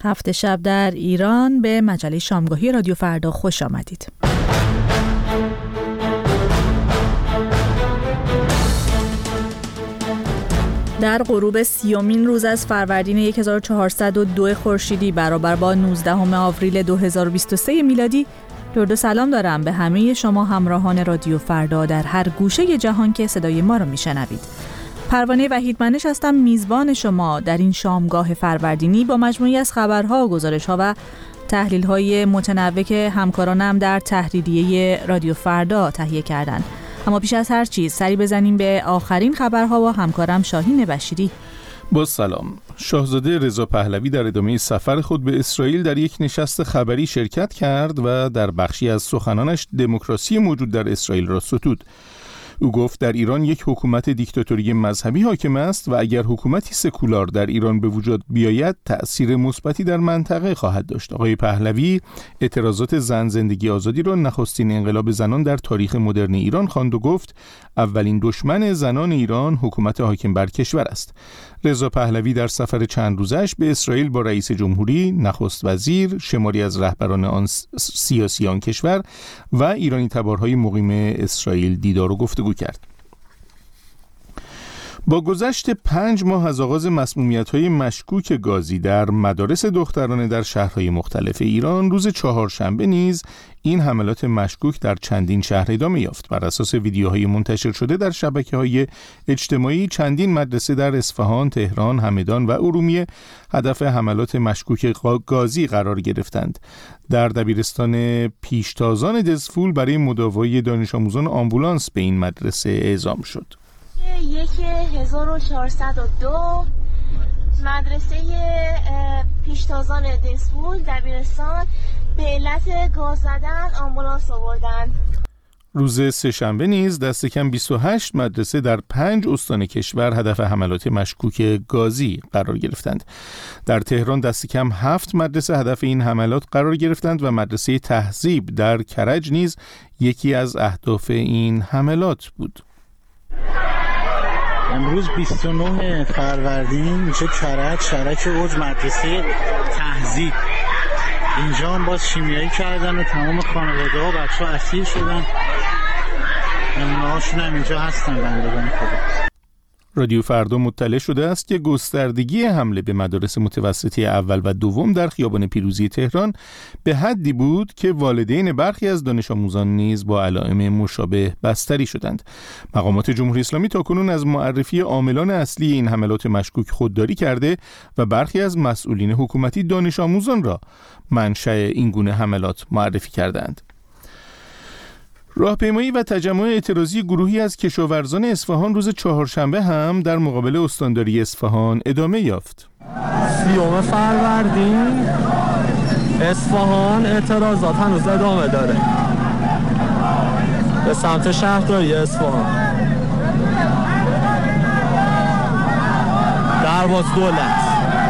هفت شب در ایران به مجله شامگاهی رادیو فردا خوش آمدید. در غروب 30مین روز از فروردین 1402 خورشیدی برابر با 19 آوریل 2023 میلادی، درود و سلام دارم به همه شما همراهان رادیو فردا در هر گوشه جهان که صدای ما رو میشنوید. پروانه وحیدمنش هستم، میزبان شما در این شامگاه فروردینی با مجموعی از خبرها، گزارش‌ها و تحلیل‌های متنوع که همکارانم در تحریریه رادیو فردا تهیه کردند. اما پیش از هر چیز سری بزنیم به آخرین خبرها با همکارم شاهین بشیری. با سلام. شاهزاده رضا پهلوی در ادامه سفر خود به اسرائیل در یک نشست خبری شرکت کرد و در بخشی از سخنانش دموکراسی موجود در اسرائیل را ستود. او گفت در ایران یک حکومت دیکتاتوری مذهبی حاکم است و اگر حکومتی سکولار در ایران به وجود بیاید تأثیر مثبتی در منطقه خواهد داشت. آقای پهلوی اعتراضات زن زندگی آزادی را نخستین انقلاب زنان در تاریخ مدرن ایران خواند و گفت اولین دشمن زنان ایران حکومت حاکم بر کشور است. رضا پهلوی در سفر چند روزش به اسرائیل با رئیس جمهوری، نخست وزیر، شماری از رهبران آن سیاسی آن کشور و ایرانی تبارهای مقیم اسرائیل دیدار و گفتگو کرد. با گذشت 5 ماه از آغاز مسمومیت‌های مشکوک گازی در مدارس دخترانه در شهرهای مختلف ایران، روز چهارشنبه نیز این حملات مشکوک در چندین شهر ادامه یافت. بر اساس ویدیوهای منتشر شده در شبکه‌های اجتماعی، چندین مدرسه در اصفهان، تهران، همدان و ارومیه هدف حملات مشکوک گازی قرار گرفتند. در دبیرستان پیشتازان دزفول برای مداوای دانش آموزان آمبولانس به این مدرسه اعزام شد. 1402 مدرسه پیشتازان دزفول دبیرستان به علت گاز زدن آمبولانس آوردند. روز سه‌شنبه نیز دست کم 28 مدرسه در 5 استان کشور هدف حملات مشکوک گازی قرار گرفتند. در تهران دست کم 7 مدرسه هدف این حملات قرار گرفتند و مدرسه تهذیب در کرج نیز یکی از اهداف این حملات بود. امروز 29 فروردین میشه کرج، شرک اوج، مدرسه تهذیب. اینجا هم باز شیمیایی کردن و تمام خانواده ها بچه ها اسیر شدن. نمونه هاشون هم اینجا هستن بندگان خدا. رادیو فردا مطلع شده است که گستردگی حمله به مدارس متوسطه اول و دوم در خیابان پیروزی تهران به حدی بود که والدین برخی از دانش آموزان نیز با علائم مشابه بستری شدند. مقامات جمهوری اسلامی تاکنون از معرفی عاملان اصلی این حملات مشکوک خودداری کرده و برخی از مسئولین حکومتی دانش آموزان را منشأ این گونه حملات معرفی کردند. راهپیمایی و تجمع اعتراضی گروهی از کشاورزان اصفهان روز چهارشنبه هم در مقابل استانداری اصفهان ادامه یافت. 30 فروردین اصفهان اعتراضات هنوز ادامه داره به سمت شهرداری اصفهان. درواز دولت.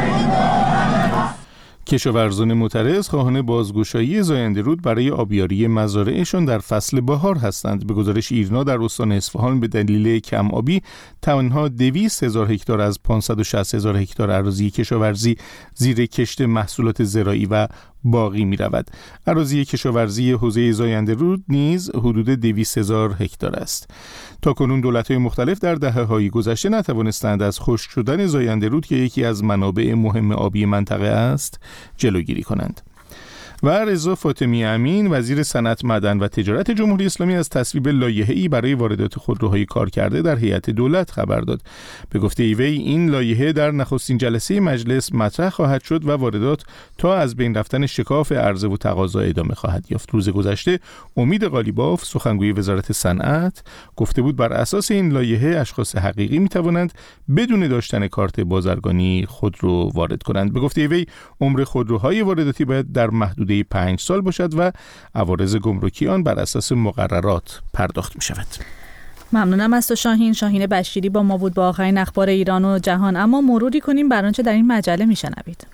کشاورزان معترض خواهان بازگشایی زاینده رود برای آبیاری مزارعشان در فصل بهار هستند. به گزارش ایرنا در استان اصفهان به دلیل کم آبی تنها 200,000 هکتار از 560,000 هکتار اراضی کشاورزی زیر کشت محصولات زراعی و باقی می رود. اراضی کشاورزی حوزه زاینده رود نیز حدود 200,000 هکتار است. تاکنون دولت‌های مختلف در دهه‌های گذشته نتوانستند از خشک شدن زاینده رود که یکی از منابع مهم آبی منطقه است جلوگیری کنند. و رضا فاطمی امین وزیر صنعت، معدن و تجارت جمهوری اسلامی از تصویب لایحه‌ای برای واردات خودروهای کارکرده در هیئت دولت خبر داد. به گفته وی این لایحه در نخستین جلسه مجلس مطرح خواهد شد و واردات تا از بین رفتن شکاف عرضه و تقاضا ادامه خواهد یافت. روز گذشته امید قالیباف سخنگوی وزارت صنعت گفته بود بر اساس این لایحه اشخاص حقیقی می‌توانند بدون داشتن کارت بازرگانی خودرو وارد کنند. به گفته وی عمر خودروهای وارداتی باید در محدوده 5 سال باشد و عوارض گمرکی آن بر اساس مقررات پرداخت می شود. ممنونم از تو شاهین بشیری با ما بود با آخرین اخبار ایران و جهان. اما مروری کنیم بر آنچه در این مجله میشنوید.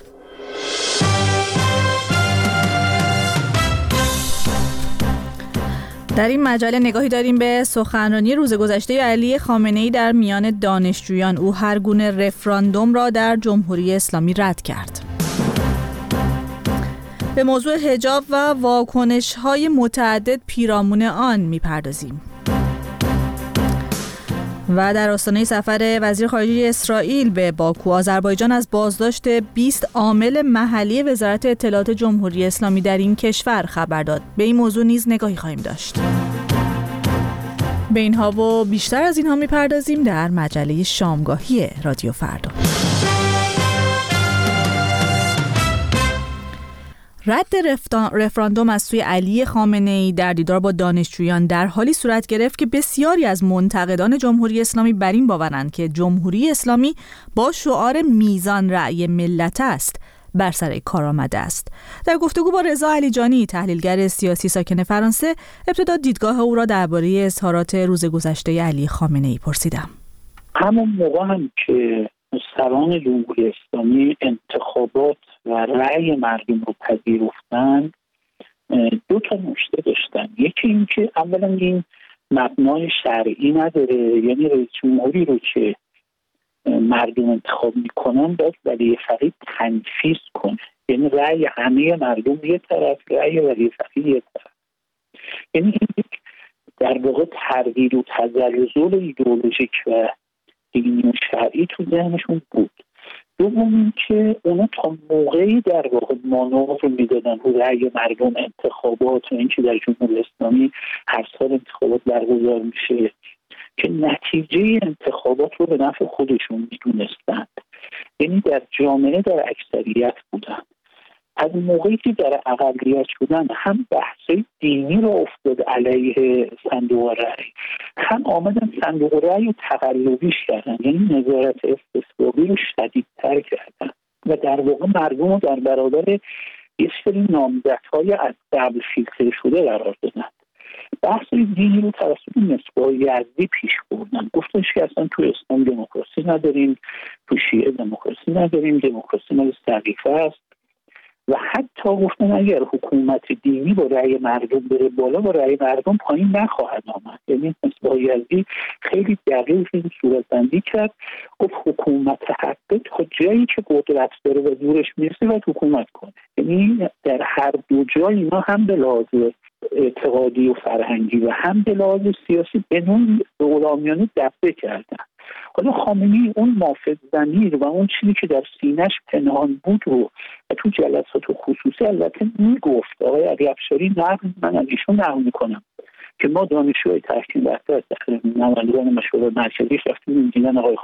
در این مجله نگاهی داریم به سخنرانی روز گذشته علی خامنه‌ای در میان دانشجویان. او هر گونه رفراندوم را در جمهوری اسلامی رد کرد. به موضوع حجاب و واکنش‌های متعدد پیرامون آن می‌پردازیم. و در آستانه سفر وزیر خارجه اسرائیل به باکو، آذربایجان از بازداشت 20 عامل محلی وزارت اطلاعات جمهوری اسلامی در این کشور خبر داد. به این موضوع نیز نگاهی خواهیم داشت. به اینها و بیشتر از اینها می‌پردازیم در مجله شامگاهی رادیو فردا. رد رفراندوم از سوی علی خامنه‌ای در دیدار با دانشجویان در حالی صورت گرفت که بسیاری از منتقدان جمهوری اسلامی بر این باورند که جمهوری اسلامی با شعار میزان رأی ملت است بر سر کار آمده است. در گفتگو با رضا علیجانی، تحلیلگر سیاسی ساکن فرانسه، ابتدا دیدگاه او را درباره اظهارات روز گذشته علی خامنه‌ای پرسیدم. همون موقع هم که سران جمهوری اسلامی انتخابات و رأی مردم رو پذیرفتن، دو تا نکته داشتن. یکی این که اولا این مبنای شرعی نداره، یعنی رئیس جمهوری رو که مردم انتخاب میکنن باید ولی فقیه تنفیذ کنه، یعنی رأی همه مردم یه طرف، رأی ولی فقیه یه طرف. یعنی در واقع تردید و تزلزل ایدئولوژیک و دینی و شرعی تو ذهنشون بود. دوم این که اونا تا موقعی در واقع مانور رو میدادن رو رأی مردم انتخابات و این که در جمهوری اسلامی هر سال انتخابات برگزار میشه که نتیجه انتخابات رو به نفع خودشون میدونستند، یعنی در جامعه در اکثریت بودن. از موقعی که در اقلیت بودن هم بحث دینی رو افتاد علیه صندوق رأی، هم آمدن صندوق رأی رو تقلبیش کردن، یعنی نظارت استثبابی رو شدیدتر کردن و در واقع مردم رو در برابر یه سری نامزدهای از قبل فیلتر شده قرار دادن. بحث دینی رو توسط مصباح یزدی پیش بردن، گفتش که اصلا تو اسلام دموکراسی نداریم، تو شیعه دموکراسی نداریم، دموکراسی مال سقیفه است و حتی گفتن اگر حکومت دینی با رأی مردم بره بالا با رأی مردم پایین نخواهد آمد. یعنی مصباح یزدی خیلی دقیق این صورتبندی کرد، گفت حکومت حقه تا جایی که قدرت داره و زورش میرسه باید حکومت کنه. یعنی در هر دو جای اینا هم به لحاظ اعتقادی و فرهنگی و هم به لحاظ سیاسی به نوعی غلامیانه دفع کردن. حالا خامنه‌ای اون مافد ضمیر و اون چیزی که در سینه‌اش پنهان بود رو تو جلسات خصوصی البته میگفت. آقای علی افشاری من از ایشون نقل میکنم که ما دانشجوی تحکیم رفته از نمایندگان مشورت مرکزی رفتیم دیدن آقای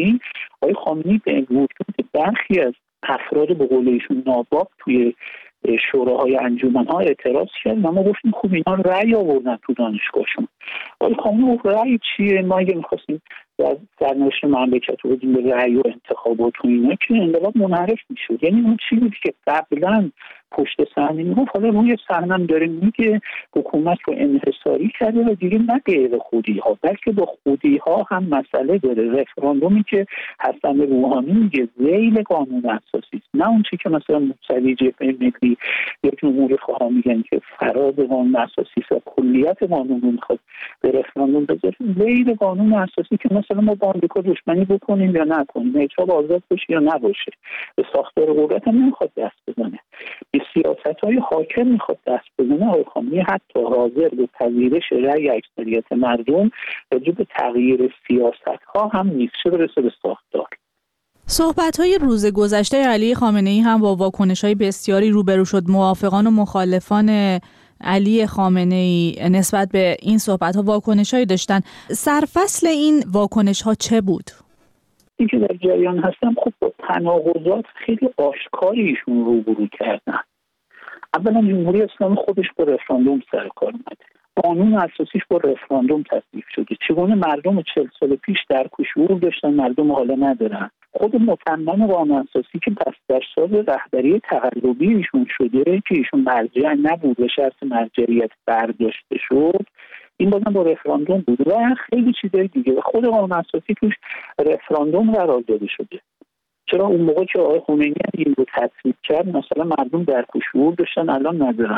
خامنه‌ای به وجود برخی از افراد به قول ایشون ناباب توی شوراهای انجمن‌ها اعتراض کرد و ما گفتیم خوب اینا رأی آوردن تو دانشگاهشون. آقای خامنه‌ای گفت رأی چیه؟ ما اگه می‌خواستیم در سرنوشت مملکت رو بدیم به رأی و انتخابات و اینا که انقلاب منحرف میشد. یعنی اون چیزی که قبلا پشت صحنه میگفت حالا روی صحنه هم داره میگه حکومت رو انحصاری کرده و دیگه نه غیر خودی ها بلکه با خودی ها هم مسئله داره. رفراندومی که حسن روحانی میگه ذیل قانون اساسی است، نه اون چیزی که مثلا موسوی جبهه ملی یا جمهوری خواها میگن که فراز قانون اساسی است و کلیت قانون رو میخواد به رفراندوم بذاره. ذیل قانون اساسی که مثلا ما با آمریکا دشمنی بکنیم یا نکنیم، اعتراض آزاد باشه یا نباشه، به ساختار قدرت هم نمیخواد دست بزنه، به سیاست‌های حاکم میخواد دست بزنه. آقای خامنه‌ای حتی حاضر به پذیرش رأی اکثریت مردم راجع به تغییر سیاست‌ها هم نیست، چه برسه به ساختار. صحبت‌های روز گذشته علی خامنه‌ای هم با واکنش‌های بسیاری روبرو شد. موافقان و مخالفان علی خامنه‌ای نسبت به این صحبت‌ها واکنش‌هایی داشتن. سرفصل این واکنش‌ها چه بود؟ این که در جریان هستم خب با تناقضات خیلی آشکاری ایشون روبرو کردن. اولا جمهوری اسلامی خودش با رفراندوم سر کار اومده، قانون اساسیش با رفراندوم تصویب شده. چگونه مردم 40 سال پیش درک و شعور داشتن مردم حالا ندارن. خود متمم قانون اساسی که بسترساز رهبری تقلبی ایشون شده که ایشون مرجع نبود و شرط مرجعیت برداشته شد، این بازم با رفراندوم بود و خیلی چیزای دیگه و خود قانون اساسی توش رفراندوم قرار داده شده. چرا اون موقع که آقای خمینی این رو تصویب کرد مثلا مردم درک و شعور داشتن الان ندارن؟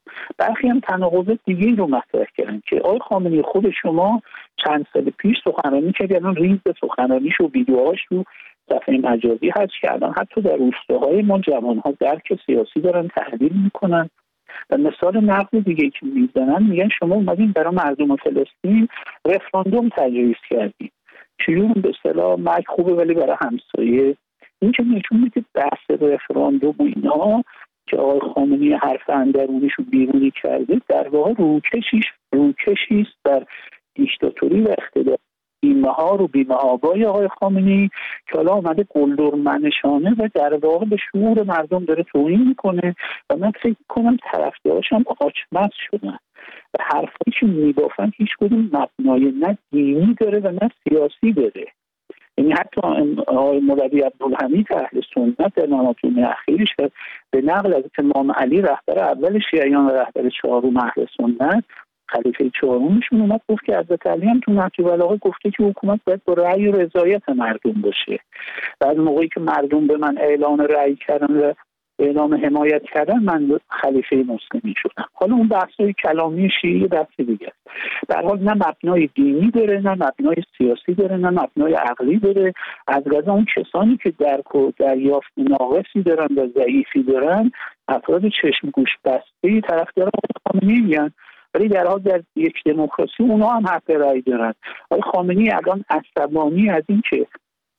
برخی هم تناقض دیگه رو مطرح کردن که آقای خامنه‌ای خود شما چند سال پیش سخنرانی کرد، الان ریز سخنرانیش و ویدیوهاش رو صفحه مجازی هست که الان حتی در روستاهای ما جوان‌ها درک سیاسی دارن تحلیل میکنن. و مثال نقد دیگه که میزنن میگن شما اومدین برای مردم فلسطین رفراندوم تجویز کردین، چجور به اصطلاح مرگ خوبه ولی برای همسایه. این که نشون میده بحث رفراندوم و اینا که آقای خامنه‌ای حرف اندرونیش رو بیرونی کرده در واقع روکشی است بر دیکتاتوری و اقتدار بیمهار و بیمهابای آقای خامنه‌ای که حالا آمده قلدر منشانه و در واقع به شعور مردم داره توهین میکنه و من فکر کنم طرفداراش هم آچمز شدن و حرفایی که میبافن هیچ کدوم مبنای نه دینی داره و نه سیاسی داره. یعنی حتی آقای مولوی عبدالحمید اهل سنت در نماطون اخیرش به نقل از امام علی رهبر اول شیعیان و رهبر چهارم اهل سنت خلیفه چهارمشون اومد گفت که حضرت علی هم تو نهج البلاغه گفته که حکومت باید با رأی و رضایت مردم باشه. بعد موقعی که مردم به من اعلان رأی کردن و اعلام حمایت کردن من خلیفه مسلمین شدم. حالا اون بحث‌های کلامی شیعی بحث دیگه است. در حال نه مبنای دینی داره، نه مبنای سیاسی داره، نه مبنای عقلی داره. از قضا اون کسانی که درک و دریافت ناقصی دارن و ضعیفی دارن افراد چشم گوش بسته طرفدار خامنه‌ای میگن، ولی در حال در یک دموکراسی اونا هم حق رأی دارن. آقای خامنه‌ای الان عصبانی از این که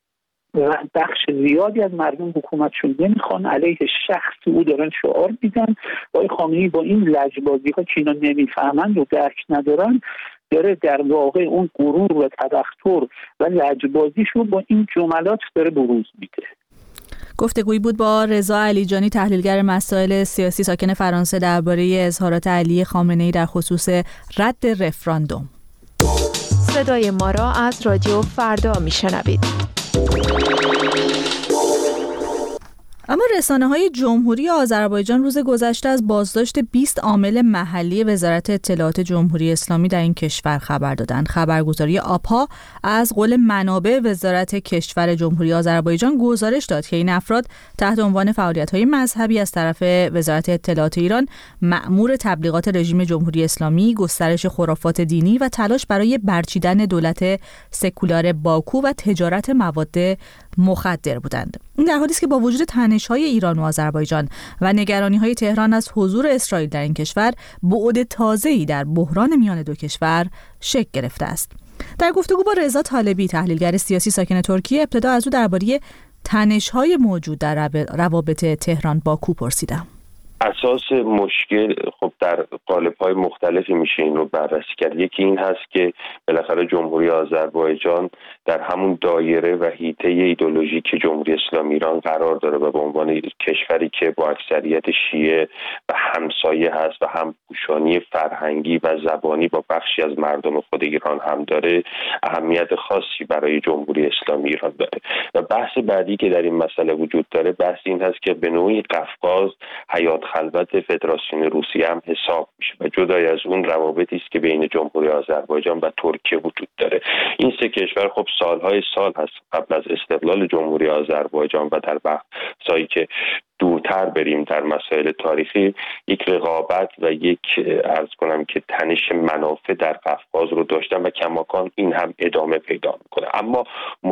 بخش زیادی از مردم حکومتشون نمیخوان، علیه شخص او دارن شعار میدن. آقای خامنه‌ای با این لجبازی‌ها که اینا نمیفهمن و درک ندارن داره در واقع اون غرور و تبختر و لجبازیشو با این جملات داره بروز میده. گفتگویی بود با رضا علیجانی، تحلیلگر مسائل سیاسی ساکن فرانسه، درباره اظهارات علی خامنه‌ای در خصوص رد رفراندوم. صدای ما را از رادیو فردا میشنوید. اما رسانه‌های جمهوری آذربایجان روز گذشته از بازداشت 20 عامل محلی وزارت اطلاعات جمهوری اسلامی در این کشور خبر دادند. خبرگزاری آپا از قول منابع وزارت کشور جمهوری آذربایجان گزارش داد که این افراد تحت عنوان فعالیت‌های مذهبی از طرف وزارت اطلاعات ایران مأمور تبلیغات رژیم جمهوری اسلامی، گسترش خرافات دینی و تلاش برای برچیدن دولت سکولار باکو و تجارت مواد مخدر بودند. این در حالی است که با وجود تنش‌های ایران و آذربایجان و نگرانی‌های تهران از حضور اسرائیل در این کشور، بعد تازه‌ای در بحران میان دو کشور شکل گرفته است. در گفتگو با رضا طالبی، تحلیلگر سیاسی ساکن ترکیه، ابتدا از او درباره تنش‌های موجود در روابط تهران باکو پرسیدم. اساس مشکل خب در قالب‌های مختلفی میشه این رو بررسی کرد. یکی این هست که بالاخره جمهوری آذربایجان در همون دایره و حیطه ایدئولوژیک جمهوری اسلامی ایران قرار داره و به عنوان کشوری که با اکثریت شیعه و همسایه هست و هم پوشانی فرهنگی و زبانی با بخشی از مردم خود ایران هم داره، اهمیت خاصی برای جمهوری اسلامی ایران داره. و بحث بعدی که در این مسئله وجود داره بحث این هست که به نوعی قفقاز حیات خلوت فدراسیون روسیه هم حساب میشه و جدای از اون روابطی است که بین جمهوری آذربایجان و ترکیه وجود داره. این سه کشور خب سالهای سال هست قبل از استقلال جمهوری آذربایجان و در بحثایی که دورتر بریم در مسائل تاریخی یک رقابت و یک عرض کنم که تنش منافع در قفقاز رو داشتن و کماکان این هم ادامه پیدا میکنه. اما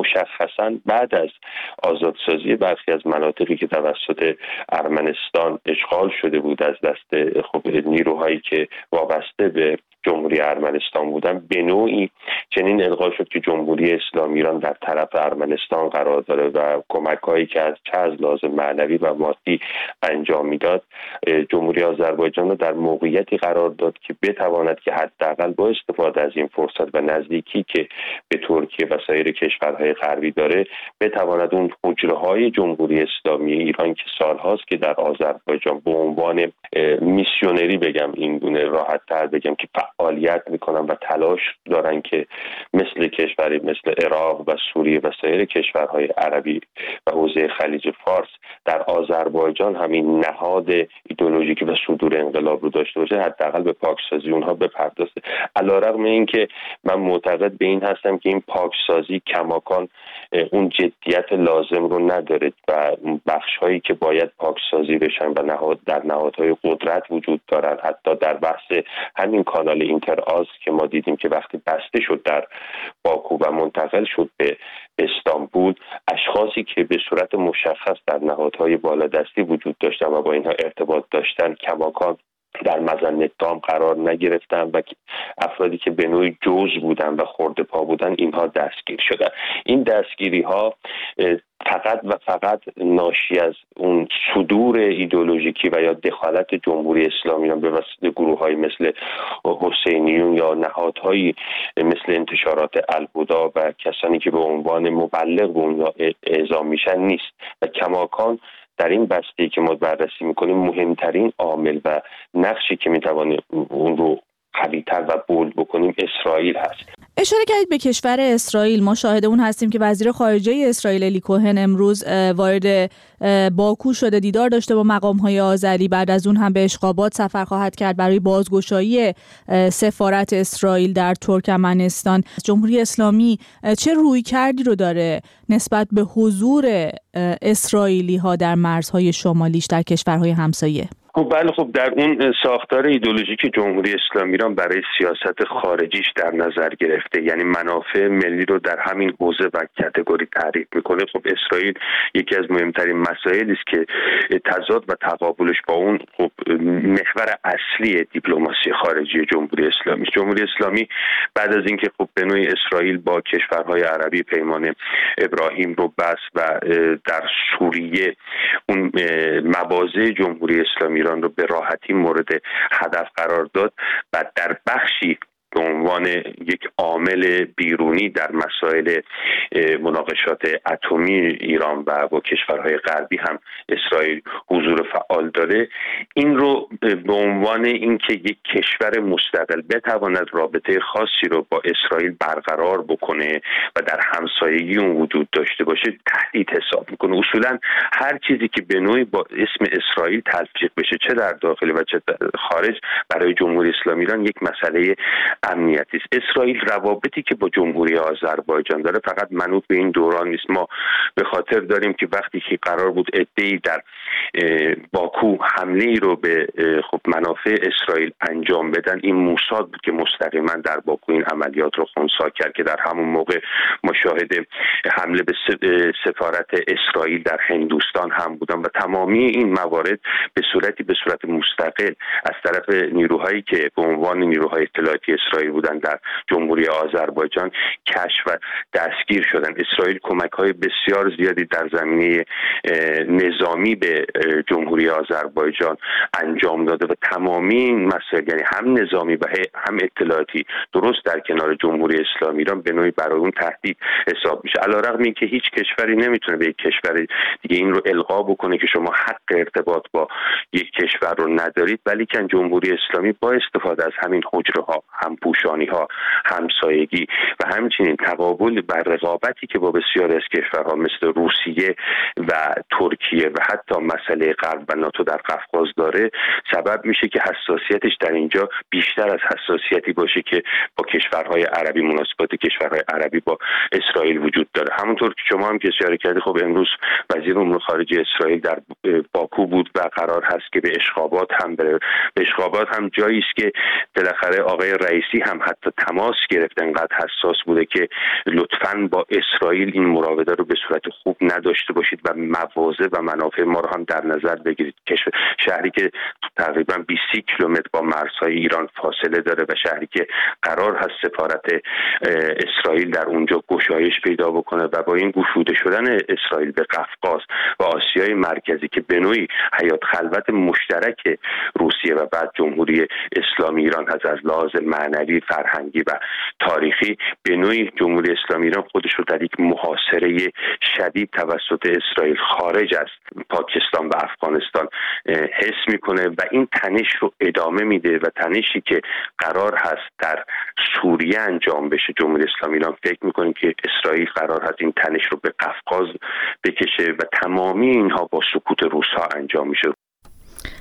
مشخصا بعد از آزادسازی برخی از مناطقی که توسط ارمنستان اشغال شده بود از دست خب نیروهایی که وابسته به جمهوری ارمنستان بودن، به نوعی چنین القا شد که جمهوری اسلامی ایران در طرف ارمنستان قرار داره و کمک‌هایی که از چه از لحاظ معنوی و مادی انجام میداد، جمهوری آذربایجان رو در موقعیتی قرار داد که بتواند که حداقل با استفاده از این فرصت و نزدیکی که به ترکیه و سایر کشورهای غربی داره بتواند اون حجره‌های جمهوری اسلامی ایران که سال‌هاست که در آذربایجان به عنوان میسیونری بگم این گونه راحت‌تر بگم که فعالیت میکنن و تلاش دارن که مثل کشوری مثل عراق و سوریه و سایر کشورهای عربی و حوزه خلیج فارس در آذربایجان همین نهاد ایدئولوژی ایدئولوژیکی و صدور انقلاب رو داشته باشه، حداقل به پاکسازی اونها بپردازه. علیرغم اینکه من معتقد به این هستم که این پاکسازی کماکان اون جدیت لازم رو نداره و بخش‌هایی که باید پاکسازی بشن و در نهادهای قدرت وجود دارن، حتی در بحث همین کانال اینترآز که ما دیدیم که وقتی بسته شد در باکو و منتقل شد به استانبول، اشخاصی که به صورت مشخص در نهادهای بالادستی وجود داشتن و با اینها ارتباط داشتن کماکان در مظنه اتهام قرار نگرفتن و افرادی که به نوعی جزء بودن و خورده پا بودن اینها دستگیر شدن. این دستگیری ها فقط و فقط ناشی از اون صدور ایدئولوژیکی و یا دخالت جمهوری اسلامی به واسطه گروه‌های مثل حسینیون یا نهادهایی مثل انتشارات الهدی و کسانی که به عنوان مبلغ به اونها اعزام میشن نیست و کماکان در این بسته که ما بررسی میکنیم مهمترین عامل و نقشی که میتوانیم اون رو قوی‌تر و بولد بکنیم اسرائیل هست. اشاره کردید به کشور اسرائیل. ما شاهد اون هستیم که وزیر خارجه اسرائیل الی کوهن امروز وارد باکو شده، دیدار داشته با مقام‌های آذری. بعد از اون هم به اشخابات سفر خواهد کرد برای بازگشایی سفارت اسرائیل در ترکمنستان. جمهوری اسلامی چه رویکردی رو داره نسبت به حضور اسرائیلی‌ها در مرزهای شمالیش در کشورهای همسایه؟ خب در اون ساختار ایدئولوژیک جمهوری اسلامی ایران برای سیاست خارجیش در نظر گرفته، یعنی منافع ملی رو در همین حوزه و کاتگوری تعریف میکنه. خب اسرائیل یکی از مهمترین مسائلی است که تضاد و تقابلش با اون خب محور اصلی دیپلماسی خارجی جمهوری اسلامی است. جمهوری اسلامی بعد از اینکه خب به نوعی اسرائیل با کشورهای عربی پیمان ابراهیم رو بست و در سوریه اون مواضع جمهوری اسلامی ایران رو به راحتی مورد هدف قرار داد و در بخشی به عنوان یک عامل بیرونی در مسائل مناقشات اتمی ایران و با کشورهای غربی هم اسرائیل حضور فعال داره، این رو به عنوان اینکه یک کشور مستقل بتواند رابطه خاصی رو با اسرائیل برقرار بکنه و در همسایگی اون وجود داشته باشه تهدید حساب میکنه. اصولا هر چیزی که به نوعی با اسم اسرائیل تلفیق بشه، چه در داخل و چه در خارج، برای جمهوری اسلامی ایران یک مسئله امنیتی است. اسرائیل روابطی که با جمهوری آذربایجان داره فقط منوط به این دوران نیست. ما به خاطر داریم که وقتی که قرار بود عده‌ای در باکو حمله ای رو به خب منافع اسرائیل انجام بدن، این موساد بود که مستقیما در باکو این عملیات رو خنثی کرد که در همون موقع ما شاهد حمله به سفارت اسرائیل در هندوستان هم بودن و تمامی این موارد به صورت مستقل از طرف نیروهایی که به عنوان نیروهای اطلاعاتی اسرائیل بودن در جمهوری آذربایجان کشف و دستگیر شدن. اسرائیل کمک‌های بسیار زیادی در زمینه نظامی به جمهوری آذربایجان انجام داده و تمامی این مسائل، یعنی هم نظامی و هم اطلاعاتی، درست در کنار جمهوری اسلامی ایران به نوعی برای اون تهدید حساب میشه. علیرغم اینکه هیچ کشوری نمیتونه به یک کشور دیگه این رو القا بکنه که شما حق ارتباط با یک کشور رو ندارید، ولی که جمهوری اسلامی با استفاده از همین حجره ها، هم پوشانی ها، همسایگی و همچنین تقابل بر رقابتی که با بسیاری از کشورها مثل روسیه و ترکیه و حتی مسئله غرب و ناتو در قفقاز داره، سبب میشه که حساسیتش در اینجا بیشتر از حساسیتی باشه که با کشورهای عربی، مناسبات کشورهای عربی با اسرائیل وجود داره. همونطور که شما هم که اشاره کردید، خب امروز وزیر امور خارجه اسرائیل در باکو بود و قرار هست که به اشخابات هم بره. به اشخابات هم جایی است که بالاخره آقای رئیسی هم حتی تماس گرفت، انقدر حساس بوده که لطفاً با اسرائیل این مراوده رو به صورت خوب نداشته باشید و مواضع و منافع ما رو هم در نظر بگیرید. شهری که تقریبا 20 کیلومتر با مرزهای ایران فاصله داره و شهری که قرار هست سفارت اسرائیل در اونجا گشایش پیدا بکنه و با این گشوده شدن اسرائیل به قفقاز و آسیای مرکزی که به نوعی حیات خلوت مشترک روسیه و بعد جمهوری اسلامی ایران هست، از لحاظ معنوی، فرهنگی و تاریخی، به نوعی جمهوری اسلامی ایران خودش رو در یک محاصره شدید توسط اسرائیل خارج از پاکستان و افغانستان حس میکنه و این تنش رو ادامه میده و تنشی که قرار هست در سوریه انجام بشه، جمهوری اسلامی ایران فکر میکنه که اسرائیل قرار هست این تنش رو به قفقاز بکشه و تمامی اینها با سکوت روس‌ها انجام میشه.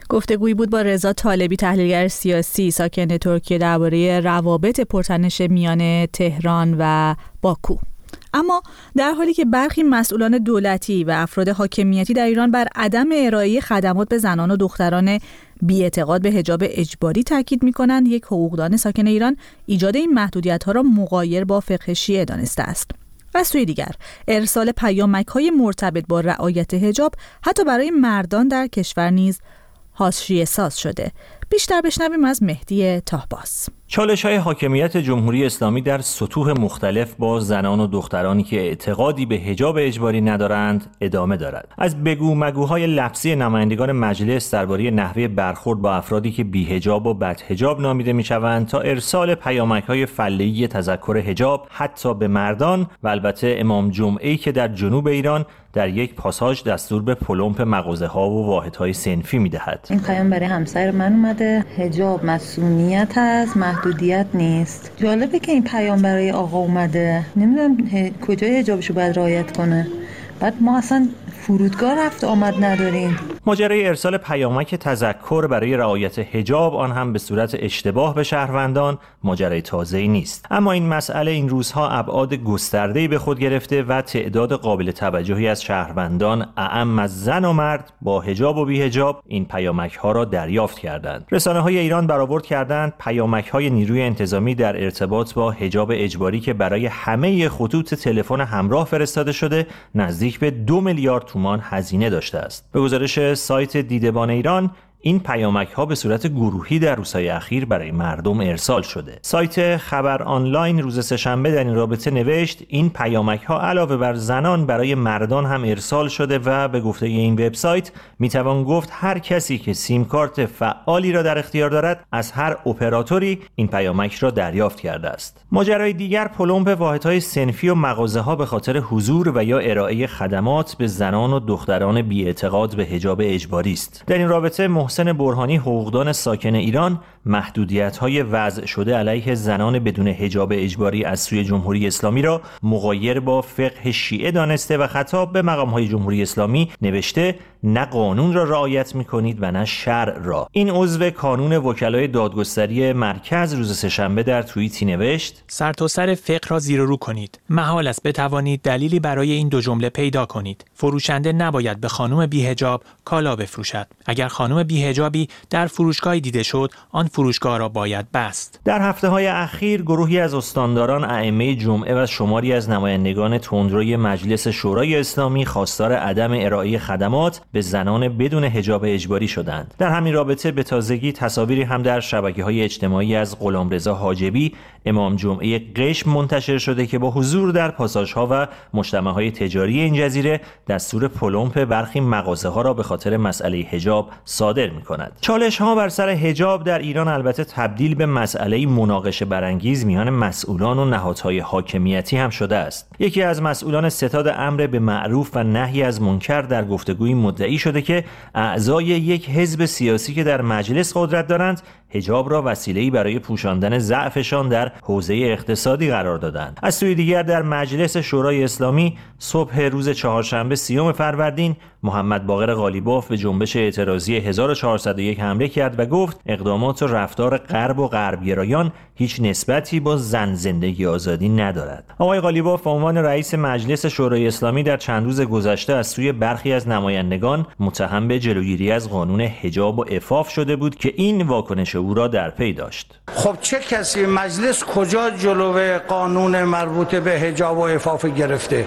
گفتگویی بود با رضا طالبی، تحلیلگر سیاسی ساکن ترکیه، درباره روابط پرتنش میان تهران و باکو. اما در حالی که برخی مسئولان دولتی و افراد حاکمیتی در ایران بر عدم ارائه خدمات به زنان و دختران بی‌اعتقاد به حجاب اجباری تاکید می‌کنند، یک حقوقدان ساکن ایران ایجاد این محدودیت‌ها را مغایر با فقه شیعه دانسته است. از سوی دیگر ارسال پیامک‌های مرتبط با رعایت حجاب حتی برای مردان در کشور نیز حاشیه ساز شده. بیشتر بشنویم از مهدی طاهباز. چالش‌های حاکمیت جمهوری اسلامی در سطوح مختلف با زنان و دخترانی که اعتقادی به حجاب اجباری ندارند ادامه دارد. از بگو مگوهای لفظی نمایندگان مجلس درباره نحوه برخورد با افرادی که بی‌حجاب و بدحجاب نامیده می‌شوند تا ارسال پیامک‌های فله‌ای تذکر حجاب حتی به مردان و البته امام جمعه‌ای که در جنوب ایران در یک پاساژ دستور به پلمپ مغازه‌ها و واحدهای صنفی می‌دهد. این پیام برای همسر من اومده، حجاب مسئولیت هست، محدودیت نیست. جالبه که این پیام برای آقا اومده، نمیدونم کجای حجابشو باید رعایت کنه. بعد ما اصلا فرودگاه رفت آمد نداریم. ماجرای ارسال پیامک تذکر برای رعایت حجاب، آن هم به صورت اشتباه به شهروندان، ماجرای تازه‌ای نیست. اما این مسئله این روزها ابعاد گسترده‌ای به خود گرفته و تعداد قابل توجهی از شهروندان اعم از زن و مرد با حجاب و بی حجاب این پیامک‌ها را دریافت کردند. رسانه‌های ایران برآورد کردند پیامک‌های نیروی انتظامی در ارتباط با حجاب اجباری که برای همه خطوط تلفن همراه فرستاده شده نزدیک به 2 میلیارد تومان هزینه داشته است. به گزارش سایت دیدبان ایران، این پیامک‌ها به صورت گروهی در روزهای اخیر برای مردم ارسال شده. سایت خبر آنلاین روز سه‌شنبه در این رابطه نوشت این پیامک‌ها علاوه بر زنان برای مردان هم ارسال شده و به گفته این وبسایت میتوان گفت هر کسی که سیم کارت فعالی را در اختیار دارد از هر اپراتوری این پیامک را دریافت کرده است. ماجرای دیگر پلمپ واحدهای صنفی و مغازه‌ها به خاطر حضور و یا ارائه خدمات به زنان و دختران بی‌اعتقاد به حجاب اجباری است. در این رابطه محسن برهانی، حقوقدان ساکن ایران، محدودیت‌های وضع شده علیه زنان بدون حجاب اجباری از سوی جمهوری اسلامی را مغایر با فقه شیعه دانسته و خطاب به مقام‌های جمهوری اسلامی نوشته نه قانون را رعایت می‌کنید و نه شرع را. این عضو کانون وکلای دادگستری مرکز روز سه‌شنبه در توییتی نوشت: سرتاسر فقه را زیر و رو کنید. محال است بتوانید دلیلی برای این دو جمله پیدا کنید. فروشنده نباید به خانم بی‌حجاب کالا بفروشد. اگر خانم بی‌حجابی در فروشگاهی دیده شد، آن فروشگاه را باید بست. در هفته‌های اخیر گروهی از استانداران ائمه جمعه و شماری از نمایندگان تندروی مجلس شورای اسلامی خواستار عدم ارائه خدمات به زنان بدون حجاب اجباری شدند. در همین رابطه به تازگی تصاویری هم در شبکه‌های اجتماعی از غلامرضا حاجبی، امام جمعه قشم منتشر شده که با حضور در پاساژها و مجتمع‌های تجاری این جزیره دستور پلمپ برخی مغازه‌ها را به خاطر مسئله حجاب صادر می‌کند. چالش‌ها بر سر حجاب در ایران البته تبدیل به مسئله مناقشه برانگیز میان مسئولان و نهادهای حاکمیتی هم شده است. یکی از مسئولان ستاد امر به معروف و نهی از منکر در گفتگوی مدعی شده که اعضای یک حزب سیاسی که در مجلس قدرت دارند حجاب را وسیله‌ای برای پوشاندن ضعفشان در حوزه اقتصادی قرار دادند. از سوی دیگر در مجلس شورای اسلامی صبح روز چهارشنبه 30 فروردین محمد باقر قالیباف به جنبش اعتراضی 1401 حمله کرد و گفت اقدامات و رفتار غرب و غربگرایان هیچ نسبتی با زن زندگی آزادی ندارد. آقای قالیباف به عنوان رئیس مجلس شورای اسلامی در چند روز گذشته از سوی برخی از نمایندگان متهم به جلوگیری از قانون حجاب و عفاف شده بود که این واکنش او را در پی داشت. خب چه کسی مجلس کجا جلوی قانون مربوط به حجاب و عفاف گرفته؟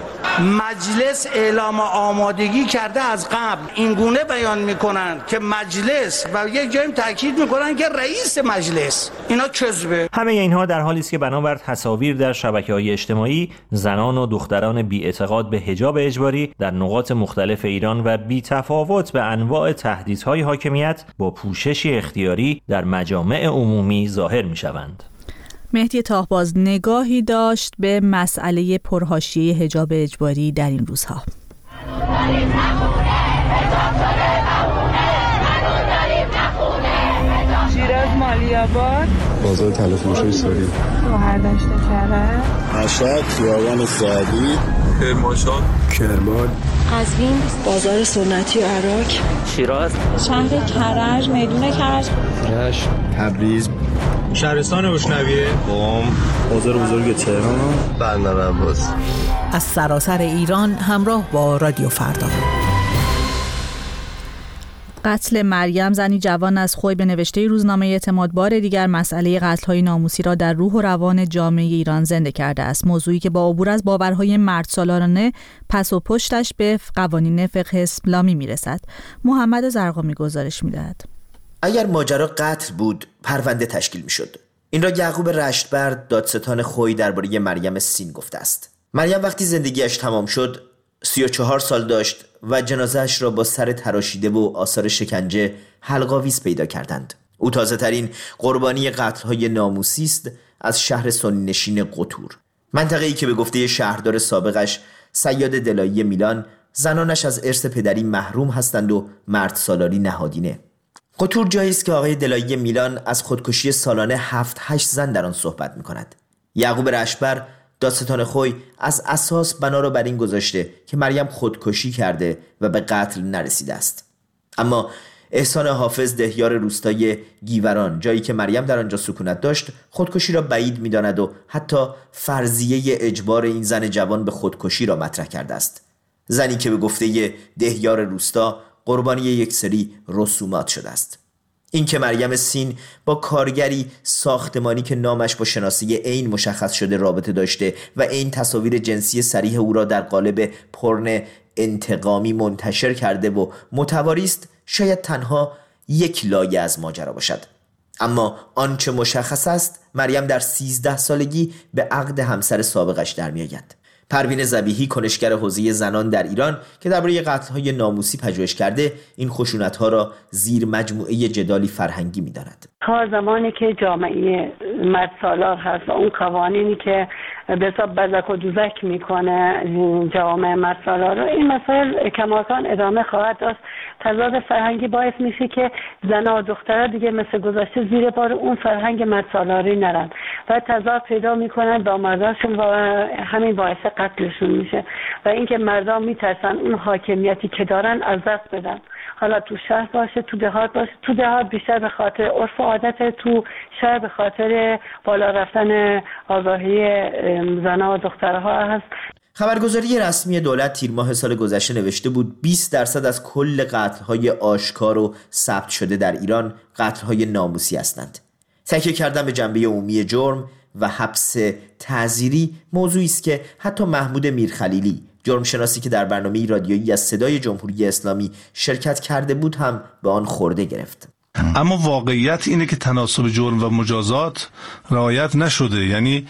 مجلس اعلام آمادگی کرده از قبل. این گونه بیان میکنن که مجلس و یک جایی تاکید میکنن که رئیس مجلس. اینا کذبه. همه اینها در حالی است که بنابر تصاویر در شبکه‌های اجتماعی زنان و دختران بی‌اعتقاد به حجاب اجباری در نقاط مختلف ایران و بی‌تفاوت به انواع تهدیدهای حاکمیت با پوششی اختیاری در مجامع عمومی ظاهر میشوند. مهدی طاهباز نگاهی داشت به مسئله پرحاشیه حجاب اجباری در این روزها. شیراز مالی‌آباد، بازار تلفروشی ساری، شهردشت کرج، مشهد، خیابان سعدی، کرمانشاه، کرمان، قزوین، بازار سنتی عراق، شیراز، شهر کرج، میدون کرج، رشت، تبریز، شهرستان روشنویه، قم، بازار بزرگ تهران، بندر عباس. از سراسر ایران همراه با رادیو فردا. قتل مریم، زنی جوان از خوی، به نوشته روزنامه اعتماد بار دیگر مسئله قتل‌های ناموسی را در روح و روان جامعه ایران زنده کرده است. موضوعی که با عبور از باورهای مردسالارانه پس و پشتش به قوانین فقه اسلامی میرسد. محمد زرقامی گزارش میدهد. اگر ماجرا قتل بود، پرونده تشکیل میشد. این را یعقوب رشتبرد، دادستان خوی، درباره مریم سین گفته است. مریم وقتی زندگیش تمام شد 34 سال داشت و جنازه‌اش را با سر تراشیده و آثار شکنجه حلق‌آویز پیدا کردند. او تازه ترین قربانی قتل‌های ناموسی است از شهر سنی نشین قطور، منطقه‌ای که به گفته شهردار سابقش صیاد دلایی میلان زنانش از ارث پدری محروم هستند و مرد سالاری نهادینه. قطور جایی است که آقای دلایی میلان از خودکشی سالانه 7-8 زن در آن صحبت می‌کند. یعقوب رشبر، دادستان خوی، از اساس بنا را بر این گذاشته که مریم خودکشی کرده و به قتل نرسیده است. اما احسان حافظ، دهیار روستای گیوران، جایی که مریم در آنجا سکونت داشت، خودکشی را بعید می‌داند و حتی فرضیه اجبار این زن جوان به خودکشی را مطرح کرده است. زنی که به گفته دهیار روستا قربانی یک سری رسومات شده است. این که مریم سین با کارگری ساختمانی که نامش با شناسی عین مشخص شده رابطه داشته و این تصاویر جنسی صریح او را در قالب پورن انتقامی منتشر کرده و متواری است، شاید تنها یک لایه از ماجرا باشد. اما آنچه مشخص است، مریم در 13 سالگی به عقد همسر سابقش در می‌آید. پروین ذبیحی، کنشگر حوزه زنان در ایران که درباره قتل‌های ناموسی پژوهش کرده، این خشونت‌ها را زیر مجموعه جدالی فرهنگی می‌داند. تا زمانی که جامعه مرد سالار هست و اون قوانینی که به حساب بزک و دوزک میکنه جامعه مرد سالار رو، این مسائل کماکان ادامه خواهد داشت. تضاد فرهنگی باعث میشه که زنها و دخترها دیگه مثل گذشته زیر بار اون فرهنگ مرد سالاری نرن و تضاد پیدا میکنن با مرداشون و همین باعث قتلشون میشه و اینکه مردان میترسن اون حاکمیتی که دارن از دست بدن. حالا تو شهر باشه، تو دهات باشه. تو دهات بیشتر به خاطر عرف و عادت، تو شهر به خاطر بالا رفتن آگاهی زنها و دخترها هست. خبرگزاری رسمی دولت تیر ماه سال گذشته نوشته بود 20% از کل قتل‌های آشکار و ثبت شده در ایران قتل‌های ناموسی هستند. تکیه کردن به جنبه عمومی جرم و حبس تعزیری موضوعی است که حتی محمود میرخلیلی، جرمشناسی که در برنامه رادیویی از صدای جمهوری اسلامی شرکت کرده بود، هم به آن خورده گرفت. اما واقعیت اینه که تناسب جرم و مجازات رعایت نشده، یعنی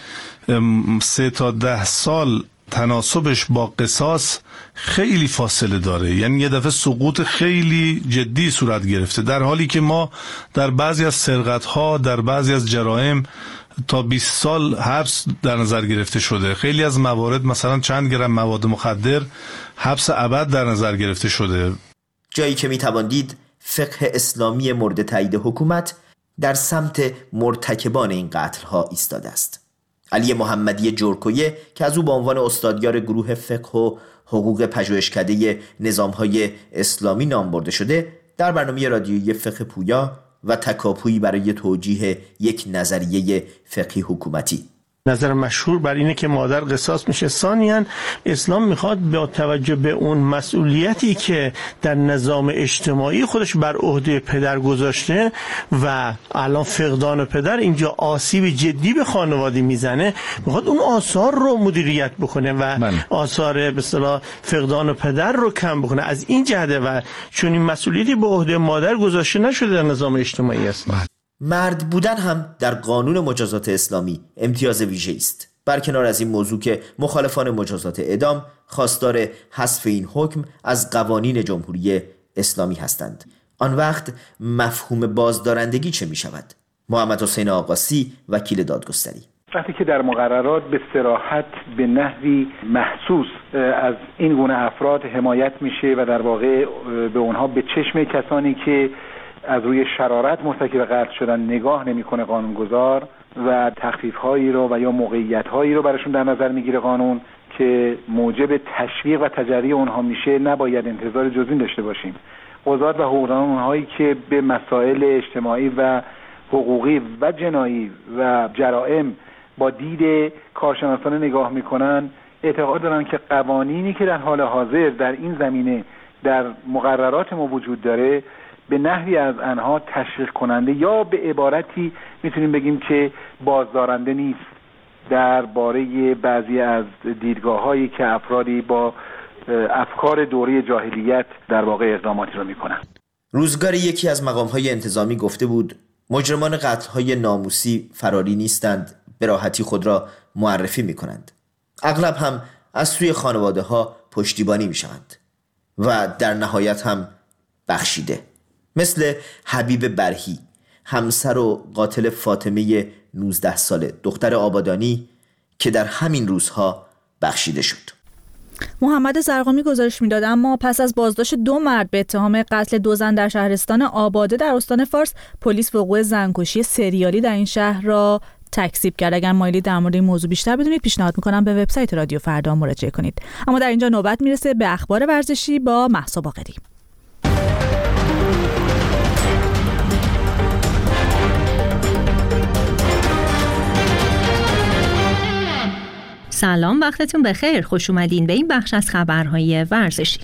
3 تا 10 سال تناسبش با قصاص خیلی فاصله داره، یعنی یه دفعه سقوط خیلی جدی صورت گرفته، در حالی که ما در بعضی از سرقت‌ها، در بعضی از جرائم تا 20 سال حبس در نظر گرفته شده. خیلی از موارد مثلا چند گرم مواد مخدر حبس ابد در نظر گرفته شده. جایی که میتوان دید فقه اسلامی مورد تایید حکومت در سمت مرتکبان این قتل‌ها ایستاده است. علی محمدی جورکویه که از او به عنوان استادیار گروه فقه و حقوق پژوهشکده نظام‌های اسلامی نام برده شده، در برنامه رادیویی فقه پویا و تکاپویی برای توجیه یک نظریه فقهی حکومتی. نظر مشهور بر اینه که مادر قصاص میشه. ثانیاً اسلام میخواد با توجه به اون مسئولیتی که در نظام اجتماعی خودش بر عهده پدر گذاشته و الان فقدان پدر اینجا آسیب جدی به خانواده میزنه، میخواد اون آثار رو مدیریت بکنه و آثار به اصطلاح فقدان پدر رو کم بکنه. از این جهته و چون این مسئولیتی به عهده مادر گذاشته نشده در نظام اجتماعی است. مرد بودن هم در قانون مجازات اسلامی امتیاز ویژه است. برکنار از این موضوع که مخالفان مجازات اعدام خواستار حذف این حکم از قوانین جمهوری اسلامی هستند. آن وقت مفهوم بازدارندگی چه می شود؟ محمد حسین آقاسی، وکیل دادگستری: وقتی که در مقررات به صراحت به نحوی محسوس از این گونه افراد حمایت میشه و در واقع به اونها به چشم کسانی که از روی شرارت مرتکب قتل شدن نگاه نمیکنه قانونگذار و تخفیف‌هایی رو و یا موقعیت‌هایی رو براشون در نظر میگیره قانون که موجب تشویق و تجری اونها میشه نباید انتظار جز داشته باشیم. قضات و حقوقدانان اونهایی که به مسائل اجتماعی و حقوقی و جنایی و جرائم با دید کارشناسانه نگاه میکنن، اعتقاد دارن که قوانینی که در حال حاضر در این زمینه در مقررات ما وجود داره به نحوی از آنها تشویق کننده یا به عبارتی میتونیم بگیم که بازدارنده نیست درباره بعضی از دیدگاه‌هایی که افرادی با افکار دوره جاهلیت در واقع اقداماتی را میکنن. روزگاری یکی از مقام‌های انتظامی گفته بود مجرمان قتل‌های ناموسی فراری نیستند، به راحتی خود را معرفی میکنند. اغلب هم از سوی خانواده‌ها پشتیبانی میشوند و در نهایت هم بخشیده، مثل حبیب برهی، همسر و قاتل فاطمه 19 ساله دختر آبادانی که در همین روزها بخشیده شد. محمد زرقامی گزارش میداد اما پس از بازداشت 2 مرد به اتهام قتل 2 زن در شهرستان آباده در استان فارس، پلیس وقوع زنکشی سریالی در این شهر را تکذیب کرد. اگر مایلی در مورد این موضوع بیشتر بدونید پیشنهاد میکنم به وبسایت رادیو فردا مراجعه کنید. اما در اینجا نوبت میرسه به اخبار ورزشی با مهسا باقری. سلام، وقتتون بخیر. خوش اومدین به این بخش از خبرهای ورزشی.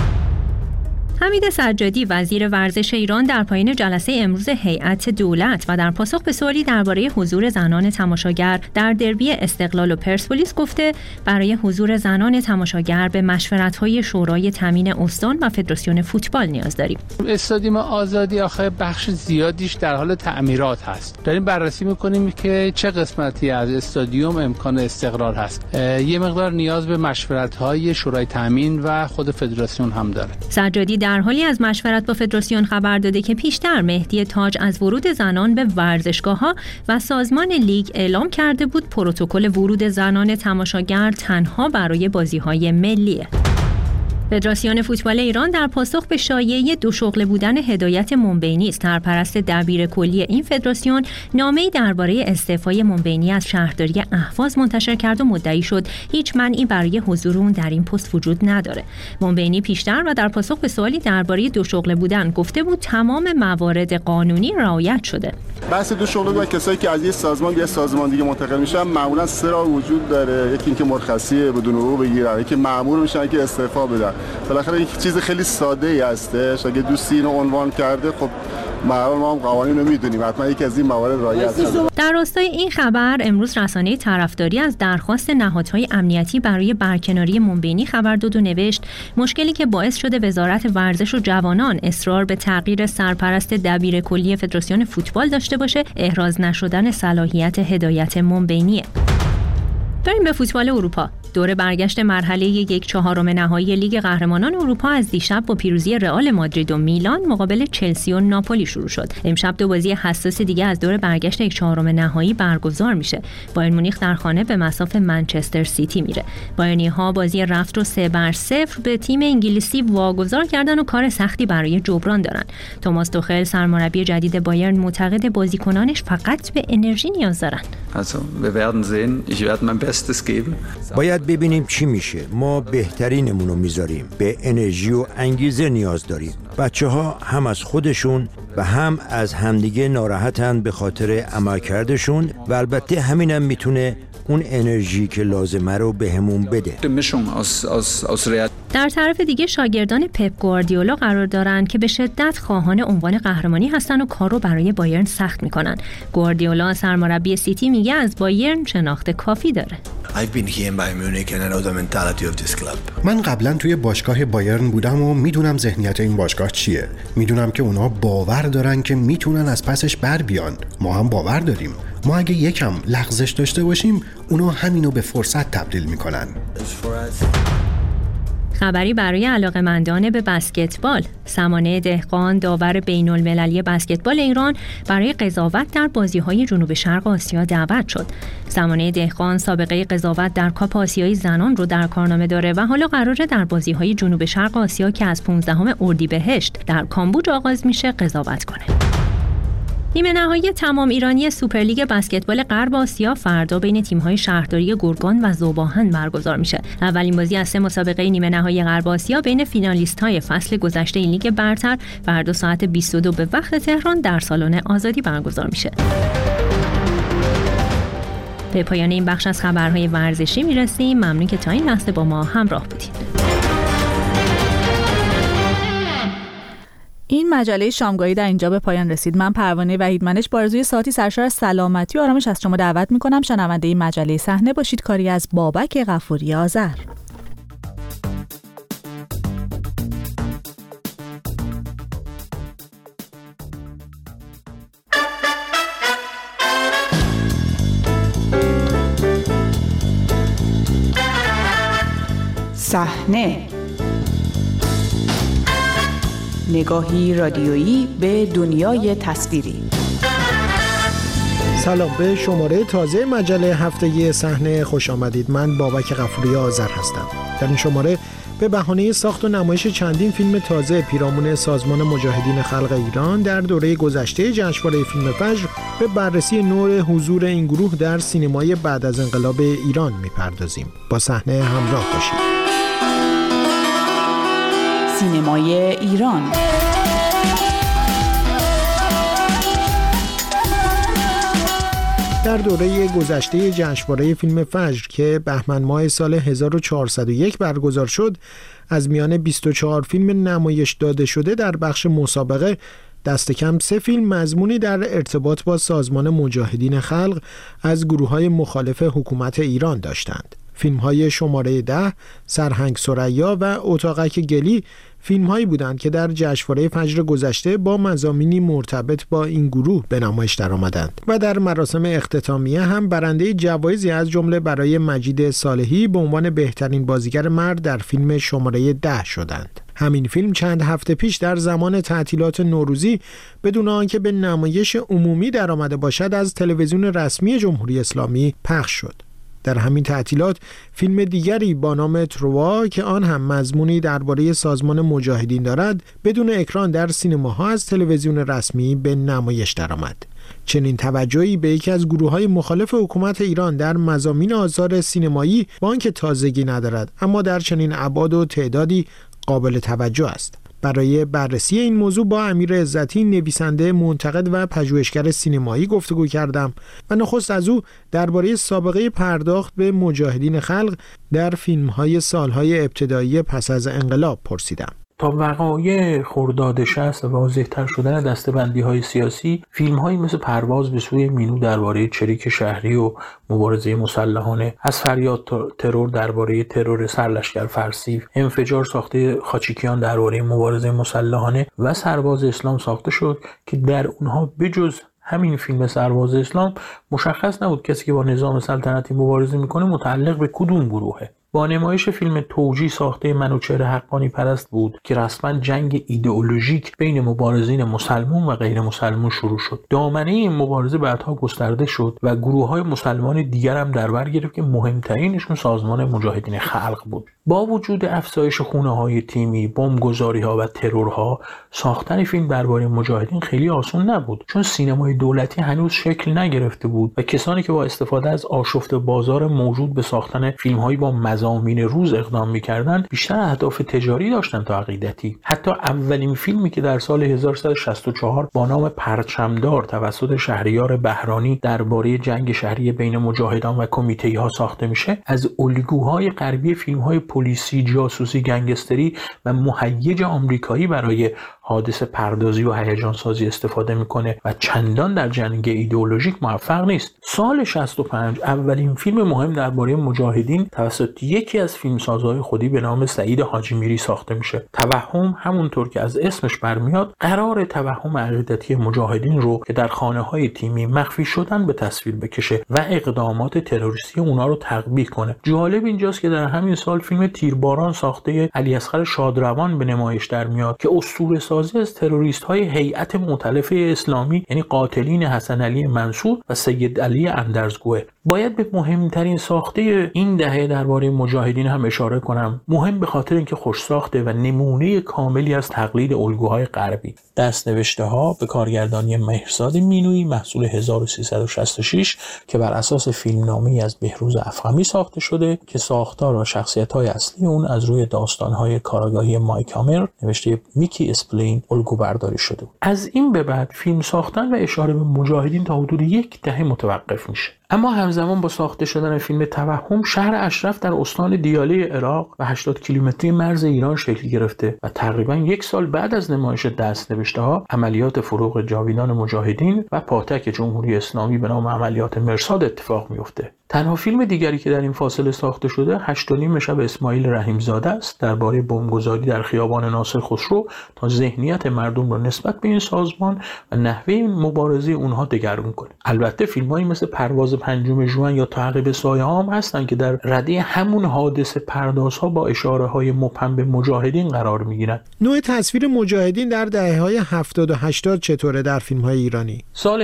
حمید سجادی وزیر ورزش ایران در پایان جلسه امروز هیئت دولت و در پاسخ به سوالی درباره حضور زنان تماشاگر در دربی استقلال و پرسپولیس گفته برای حضور زنان تماشاگر به مشورت‌های شورای تامین استان و فدراسیون فوتبال نیاز داریم. استادیوم آزادی آخه بخش زیادیش در حال تعمیرات هست. داریم بررسی می‌کنیم که چه قسمتی از استادیوم امکان استقرار هست. یه مقدار نیاز به مشورت‌های شورای تامین و خود فدراسیون هم داره. سجادی در حالی از مشورت با فدراسیون خبر داده که پیشتر مهدی تاج از ورود زنان به ورزشگاه‌ها و سازمان لیگ اعلام کرده بود پروتکل ورود زنان تماشاگر تنها برای بازی‌های ملیه. فدراسیون فوتبال ایران در پاسخ به شایعه 2 شغله بودن هدایت منبینی، سرپرست دبیر کلی این فدراسیون، نامه‌ای درباره استعفای منبینی از شهرداری اهواز منتشر کرد و مدعی شد هیچ منعی برای حضور اون در این پست وجود نداره. منبینی پیشتر و در پاسخ به سوالی درباره 2 شغله بودن گفته بود تمام موارد قانونی رعایت شده. بحث 2 شغله بودن کسایی که از یه سازمان به یه سازمان دیگه منتقل میشن معمولا 3 راه وجود داره. یکی اینکه مرخصی بدون حقوق بگیرن، یکی مأمور میشن که استعفا بدن. بالاخره یک چیز خیلی ساده ای هستش. اگه دوستی اینو عنوان کرده خب ما هم قوانین رو میدونیم، حتما یکی از این موارد رعایت شده. در راستای این خبر امروز رسانه طرفداری از درخواست نهادهای امنیتی برای برکناری منبینی خبر داد و نوشت مشکلی که باعث شده وزارت ورزش و جوانان اصرار به تغییر سرپرست دبیر کلی فدراسیون فوتبال داشته باشه احراز نشدن صلاحیت هدایت منبینیه. بریم به فوتبال اروپا. دور برگشت مرحله 1/4 نهایی لیگ قهرمانان اروپا از دیشب با پیروزی رئال مادرید و میلان مقابل چلسی و ناپولی شروع شد. امشب 2 بازی حساس دیگه از دور برگشت 1/4 نهایی برگزار میشه. بایرن مونیخ در خانه به مصاف منچستر سیتی میره. بایرنی‌ها بازی رفت رو 3-0 به تیم انگلیسی واگذار کردن و کار سختی برای جبران دارن. توماس توخل سرمربی جدید بایرن معتقد بازیکنانش فقط به انرژی نیاز دارن. باید ببینیم چی میشه. ما بهترینمون رو میذاریم. به انرژی و انگیزه نیاز داریم. بچه‌ها هم از خودشون و هم از همدیگه ناراحتن به خاطر عملکردشون و البته همینم میتونه اون انرژی که لازمه رو بهمون بده. در طرف دیگه شاگردان پپ گواردیولا قرار دارن که به شدت خواهان عنوان قهرمانی هستن و کار رو برای بایرن سخت میکنن. گواردیولا سرمربی سیتی میگه از بایرن شناخت کافی داره. من قبلا توی باشگاه بایرن بودم و میدونم ذهنیت این باشگاه چیه. میدونم که اونا باور دارن که میتونن از پسش بر بیان. ما هم باور داریم. ما اگه یکم لغزش داشته باشیم اونا همینو به فرصت تبدیل میکنن. خبری برای علاقه‌مندان به بسکتبال. سمانه دهقان داور بین‌المللی بسکتبال ایران برای قضاوت در بازی‌های جنوب شرق آسیا دعوت شد. سمانه دهقان سابقه قضاوت در کاپ آسیای زنان رو در کارنامه داره و حالا قراره در بازی‌های جنوب شرق آسیا که از 15 اردیبهشت در کامبوج آغاز میشه قضاوت کنه. نیمه نهایی تمام ایرانی سوپرلیگ بسکتبال غرب آسیا فردا بین تیم‌های شهرداری گرگان و ذوب‌آهن برگزار میشه. اولین بازی از 3 مسابقه نیمه نهایی غرب آسیا بین فینالیست‌های فصل گذشته لیگ برتر فردا ساعت 22 به وقت تهران در سالن آزادی برگزار میشه. به پایان این بخش از خبرهای ورزشی میرسیم. ممنون که تا این لحظه با ما همراه بودید. این مجله شامگاهی در اینجا به پایان رسید. من پروانه وحیدمنش با آرزوی ساعتی سرشار از سلامتی و آرامش از شما دعوت میکنم شنونده این مجله صحنه باشید. کاری از بابک غفوری آذر. صحنه، نگاهی رادیویی به دنیای تصویری. سلام، به شماره تازه مجله هفتگی صحنه خوش آمدید. من بابک غفوری آذر هستم. در این شماره به بهانه ساخت و نمایش چندین فیلم تازه پیرامون سازمان مجاهدین خلق ایران در دوره گذشته جشنواره فیلم فجر به بررسی نوع حضور این گروه در سینمای بعد از انقلاب ایران میپردازیم. با صحنه همراه باشید. سینمای ایران. در دوره گذشته جشنواره فیلم فجر که بهمن ماه سال 1401 برگزار شد، از میان 24 فیلم نمایش داده شده در بخش مسابقه دست کم 3 فیلم مضمونی در ارتباط با سازمان مجاهدین خلق از گروه‌های مخالف حکومت ایران داشتند. فیلم‌های شماره 10، سرهنگ ثریا و اتاقک گلی فیلم‌هایی بودند که در جشنواره فجر گذشته با مضامینی مرتبط با این گروه به نمایش درآمدند و در مراسم اختتامیه هم برنده جوایزی از جمله برای مجید صالحی به عنوان بهترین بازیگر مرد در فیلم شماره 10 شدند. همین فیلم چند هفته پیش در زمان تعطیلات نوروزی بدون آنکه به نمایش عمومی درآمده باشد از تلویزیون رسمی جمهوری اسلامی پخش شد. در همین تعطیلات فیلم دیگری با نام تروا که آن هم مضمونی درباره سازمان مجاهدین دارد بدون اکران در سینماها از تلویزیون رسمی به نمایش درآمد. چنین توجهی به یکی از گروه‌های مخالف حکومت ایران در مضامین آثار سینمایی با آنکه تازگی ندارد اما در چنین ابعاد و تعدادی قابل توجه است. برای بررسی این موضوع با امیر عزتی، نویسنده، منتقد و پژوهشگر سینمایی گفتگو کردم و نخست از او درباره سابقه پرداخت به مجاهدین خلق در فیلم‌های سالهای ابتدایی پس از انقلاب پرسیدم. تا وقایع خرداد 60 و واضح‌تر شدن دسته‌بندی‌های سیاسی، فیلم‌هایی مثل پرواز به سوی مینو درباره چریک شهری و مبارزه مسلحانه، از فریاد ترور درباره ترور سرلشکر فرسیف، انفجار ساخته خاچیکیان درباره مبارزه مسلحانه و سرباز اسلام ساخته شد که در اونها بجز همین فیلم سرباز اسلام مشخص نبود کسی که با نظام سلطنتی مبارزه میکنه متعلق به کدوم گروهه. با نمایش فیلم توجی ساخته منوچهر حقانی پرست بود که رسما جنگ ایدئولوژیک بین مبارزین مسلمان و غیر مسلمان شروع شد. دامنه این مبارزه بعدها گسترده شد و گروه‌های مسلمان دیگر هم در بر گرفت که مهمترینشون سازمان مجاهدین خلق بود. با وجود افزایش خونه‌های تیمی، بمبگذاری‌ها و ترورها، ساختن فیلم درباره مجاهدین خیلی آسان نبود، چون سینمای دولتی هنوز شکل نگرفته بود و کسانی که با استفاده از آشفت بازار موجود به ساختن فیلم‌هایی با مضامین روز اقدام می‌کردند، بیشتر اهداف تجاری داشتند تا عقیدتی. حتی اولین فیلمی که در سال 1364 با نام پرچمدار توسط شهریار بهرانی درباره جنگ شهری بین مجاهدان و کمیته‌ها ساخته میشه، از الگوهای غربی فیلم‌های پلیسی، جاسوسی، گنگستری و مهیج آمریکایی برای حادثه پردازی و هیجان سازی استفاده میکنه و چندان در جنگ ایدئولوژیک موفق نیست. سال 65 اولین فیلم مهم درباره مجاهدین توسط یکی از فیلمسازهای خودی به نام سعید حاجی میری ساخته میشه. توهم همونطور که از اسمش برمیاد قرار توهم عقیدتی مجاهدین رو که در خانه‌های تیمی مخفی شدن به تصویر بکشه و اقدامات تروریستی اونا رو تقبیح کنه. جالب اینجاست که در همین سال فیلم تیرباران ساخته علیاصغر شادروان به نمایش در میاد که اسطوره سازی از تروریست‌های هیئت مؤتلفه اسلامی یعنی قاتلین حسن علی منصور و سید علی اندرزگوه. باید به مهمترین ساخته این دهه درباره مجاهدین هم اشاره کنم. مهم به خاطر اینکه خوش ساخته و نمونه کاملی از تقلید الگوهای غربی. دست‌نوشته‌ها به کارگردانی مهرزاد مینویی محصول 1366 که بر اساس فیلمنامه‌ای از بهروز افخمی ساخته شده که ساختار و شخصیت‌های اصلی اون از روی داستان‌های کاراگاهی مایک هامر نوشته میکی اسپلین الگو برداری شده. از این به بعد فیلم ساختن و اشاره به مجاهدین تا حدود یک دهه متوقف میشه. اما همزمان با ساخته شدن فیلم توهم، شهر اشرف در استان دیاله عراق و 80 کیلومتری مرز ایران شکل گرفته و تقریباً یک سال بعد از نمایش دست‌نوشته‌ها عملیات فروغ جاویدان مجاهدین و پاتک جمهوری اسلامی به نام عملیات مرصاد اتفاق میفته. تنها فیلم دیگری که در این فاصله ساخته شده 8.5 شب اسماعیل رحیمزاده است درباره بمبگذاری در خیابان ناصر خسرو تا ذهنیت مردم را نسبت به این سازمان و نحوه مبارزه اونها دگرگون کنه. البته فیلمایی مثل پرواز 5 ژوئن یا تعقیب سایه‌ها هم هستن که در رده همون حادثه پردازها با اشاره‌های مبهم به مجاهدین قرار میگیرن. نوع تصویر مجاهدین در دهه‌های 70 و 80 چطوره در فیلم‌های ایرانی؟ سال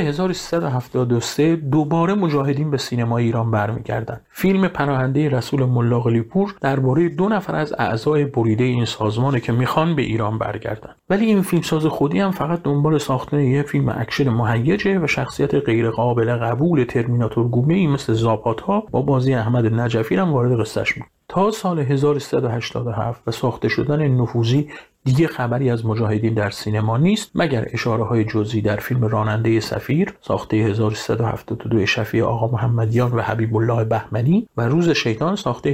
1373 دوباره مجاهدین به سینمای ایران برمیگردند. فیلم پناهنده رسول ملا قلی‌پور درباره 2 نفر از اعضای بریده این سازمانه که میخوان به ایران برگردن. ولی این فیلمساز خودی هم فقط دنبال ساختن یه فیلم اکشن مهیجه و شخصیت غیر قابل قبول ترمیناتور گونه‌ای مثل زاپاتا با بازی احمد نجفی هم وارد قصه‌اش میشه. تا سال 1387 و ساخته شدن نفوذی دیگه خبری از مجاهدین در سینما نیست مگر اشاره‌های جزئی در فیلم راننده سفیر ساخته 1372 شفیع آقا محمدیان و حبیب الله بهمنی و روز شیطان ساخته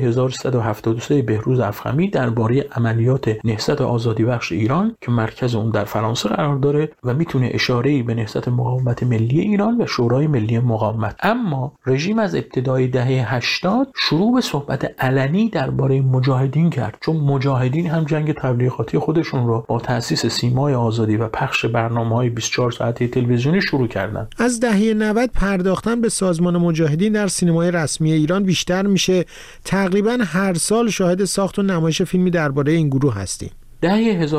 1373 بهروز افخمی درباره عملیات نهضت آزادی بخش ایران که مرکز اون در فرانسه قرار داره و میتونه اشاره‌ای به نهضت مقاومت ملی ایران و شورای ملی مقاومت. اما رژیم از ابتدای دهه 80 شروع به صحبت علنی درباره مجاهدین کرد، چون مجاهدین هم جنگ تبلیغاتی خودشون رو با تأسیس سیمای آزادی و پخش برنامه‌های 24 ساعته تلویزیونی شروع کردن. از دهه 90 پرداختن به سازمان مجاهدین در سینمای رسمی ایران بیشتر میشه. تقریبا هر سال شاهد ساخت و نمایش فیلمی درباره این گروه هستیم. دهه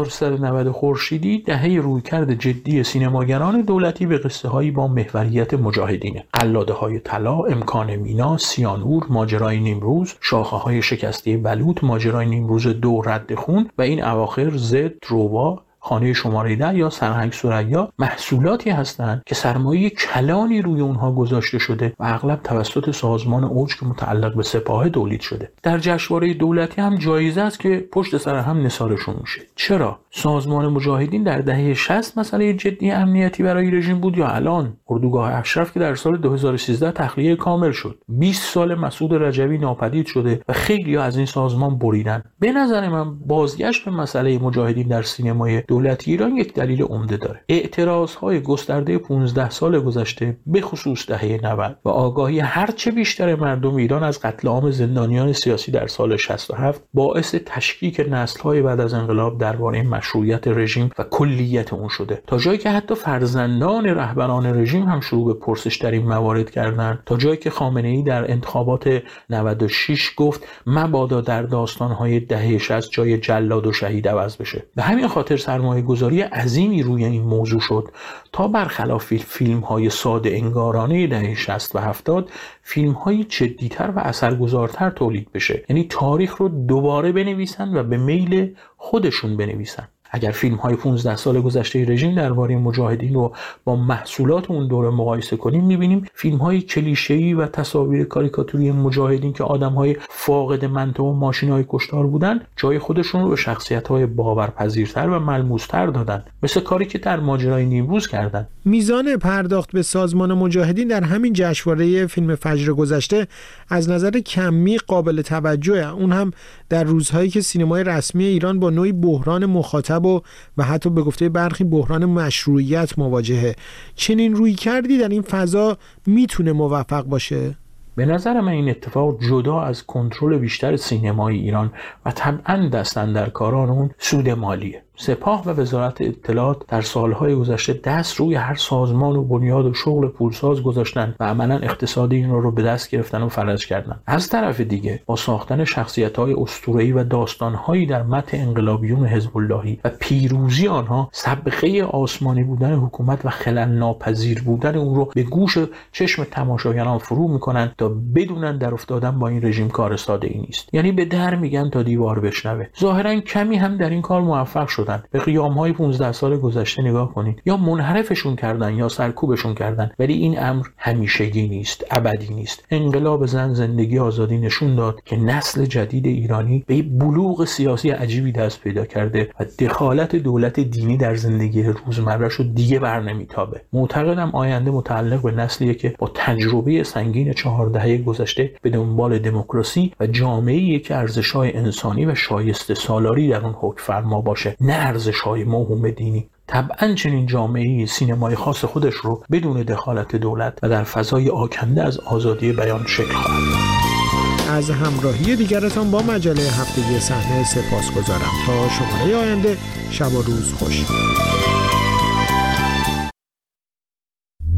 1390 خورشیدی دهه رویکرد جدی سینماگران دولتی به قصه‌هایی با محوریت مجاهدینه. قلاده‌های طلا، امکان مینا، سیانور، ماجرای نیمروز، شاخه‌های شکسته بلوط، ماجرای نیمروز 2 رد خون و این اواخر زد، روبا، خانه شماره 10 یا سرهنگ ثریا محصولاتی هستند که سرمایه کلانی روی اونها گذاشته شده و اغلب توسط سازمان اوج که متعلق به سپاه تولید شده. در جشنواره دولتی هم جایزه است که پشت سر هم نثارشون میشه. چرا؟ سازمان مجاهدین در دهه 60 مسئله جدی امنیتی برای رژیم بود یا الان؟ اردوگاه اشرف که در سال 2013 تخلیه کامل شد. 20 سال مسعود رجبی ناپدید شده و خیلی از این سازمان بریدن. به نظر من بازگشت به مسئله مجاهدین در سینمای دولت ایران یک دلیل عمده داره. اعتراضهای گسترده 15 سال گذشته به خصوص دهه 90 و آگاهی هرچه بیشتر مردم ایران از قتل عام زندانیان سیاسی در سال 67 باعث تشکیک نسل‌های بعد از انقلاب درباره مشروعیت رژیم و کلیت اون شده، تا جایی که حتی فرزندان رهبران رژیم هم شروع به پرسش در این موارد کردند، تا جایی که خامنه‌ای در انتخابات 96 گفت مبادا در داستان‌های دهه 60 جای جلاد و شهید عوض بشه. به همین خاطر سرمایه‌گذاری عظیمی روی این موضوع شد تا برخلاف فیلم‌های ساده انگارانه دهه 60 و 70 فیلم‌های جدی‌تر و اثرگذارتر تولید بشه، یعنی تاریخ رو دوباره بنویسن و به میل خودشون بنویسن. اگر فیلم‌های 15 سال گذشته رژیم درباره مجاهدین رو با محصولات اون دوره مقایسه کنیم، می‌بینیم فیلم‌های کلیشه‌ای و تصاویر کاریکاتوری مجاهدین که آدم‌های فاقد منطق و ماشین‌های کشتار بودن، جای خودشون رو به شخصیت‌های باورپذیرتر و ملموس‌تر دادن، مثل کاری که در ماجرای نیمروز کردن. میزان پرداخت به سازمان مجاهدین در همین جشنواره فیلم فجر گذشته از نظر کمی قابل توجهه، اون هم در روزهایی که سینمای رسمی ایران با نوعی بحران مخاطب و حتی به گفته برخی بحران مشروعیت مواجهه. چنین روی کردی در این فضا میتونه موفق باشه؟ به نظر من این اتفاق جدا از کنترل بیشتر سینمای ایران و طبعاً دست اندرکاران اون سود مالیه. سپاه و وزارت اطلاعات در سالهای گذشته دست روی هر سازمان و بنیاد و شغل پولساز گذاشتن و عملاً اقتصاد این رو به دست گرفتن و فلج کردن. از طرف دیگه با ساختن شخصیت‌های اسطوره‌ای و داستان‌هایی در متن انقلابیون حزب اللهی و پیروزی آنها، سابقه آسمانی بودن حکومت و خلل ناپذیر بودن اون رو به گوش چشم تماشاگران فرو می‌کنن تا بدونن در افتادن با این رژیم کار ساده‌ای نیست. یعنی به در میگن تا دیوار بشنوه. ظاهراً کمی هم در این کار موفق شدن. به قیام‌های 15 سال گذشته نگاه کنید. یا منحرفشون کردن یا سرکوبشون کردن، ولی این امر همیشگی نیست، ابدی نیست. انقلاب زن، زندگی، آزادی نشون داد که نسل جدید ایرانی به بلوغ سیاسی عجیبی دست پیدا کرده و دخالت دولت دینی در زندگی روزمره شو دیگه بر نمیتابه. معتقدم آینده متعلق به نسلیه که با تجربه سنگین 4 دهه گذشته به دنبال دموکراسی و جامعه‌ای که ارزش‌های انسانی و شایسته سالاری در اون حکم فرما باشه، نه ارزش‌های موهوم دینی. طبعاً چنین جامعه‌ای سینمای خاص خودش رو بدون دخالت دولت و در فضای آکنده از آزادی بیان شکل خواهد داد. از همراهی دیگرتان با مجله هفتگی صحنه سپاسگزارم. تا شماره آینده، شب و روز خوش.